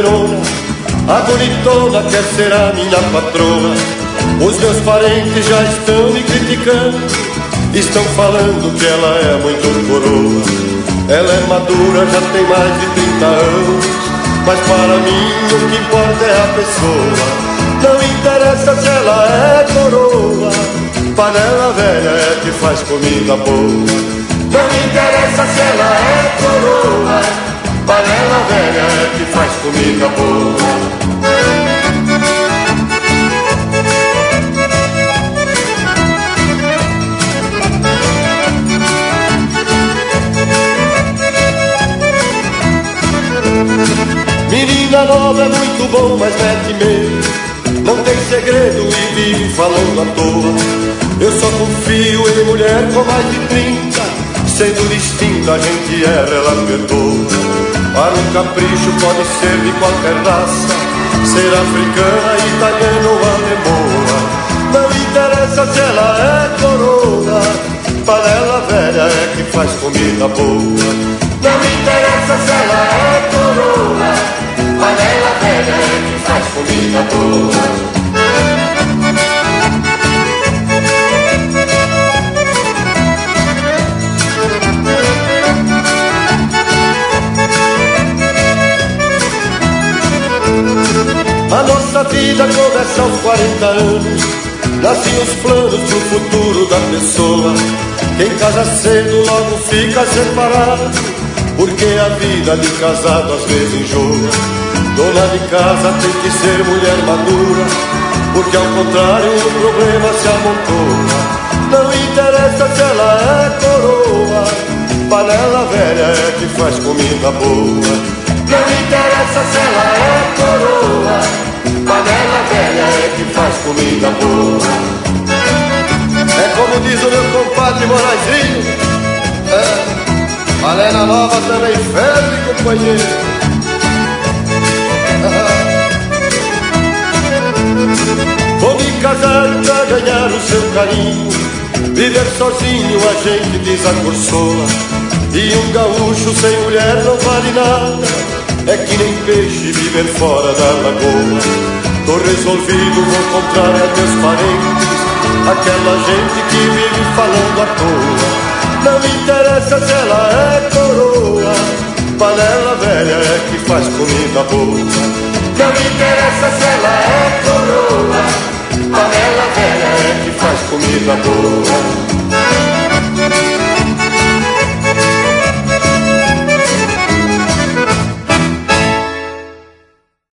solteirona, a bonitona quer ser a minha patroa. Os meus parentes já estão me criticando, estão falando que ela é muito coroa. Ela é madura, já tem mais de 30 anos, mas para mim o que importa é a pessoa. Não interessa se ela é coroa, panela velha é que faz comida boa. Não interessa se ela é coroa, panela velha é que faz comida boa. Menina nova é muito bom, mas mete medo, não tem segredo e vive falando à toa. Eu só confio em mulher com mais de 30, sendo distinta a gente erra, ela perdoa. Para um capricho pode ser de qualquer raça, ser africana, italiana ou alemoa. Não interessa se ela é coroa, panela velha é que faz comida boa. Não interessa se ela é coroa, panela velha é que faz comida boa. A nossa vida começa aos 40 anos, nascem os planos pro futuro da pessoa. Quem casa cedo logo fica separado, porque a vida de casado às vezes enjoa. Dona de casa tem que ser mulher madura, porque ao contrário o problema se amontoa. Não interessa se ela é coroa, panela velha é que faz comida boa. Não interessa se ela é coroa, panela velha é que faz comida boa. É como diz o meu compadre Morazinho, panela nova também ferve, companheiro. Vou me casar pra ganhar o seu carinho, viver sozinho a gente desacursoa. E um gaúcho sem mulher não vale nada, é que nem peixe viver fora da lagoa. Tô resolvido, vou comprar a meus parentes, aquela gente que vive falando à toa. Não interessa se ela é coroa, panela velha é que faz comida boa. Não interessa se ela é coroa, panela velha é que faz comida boa.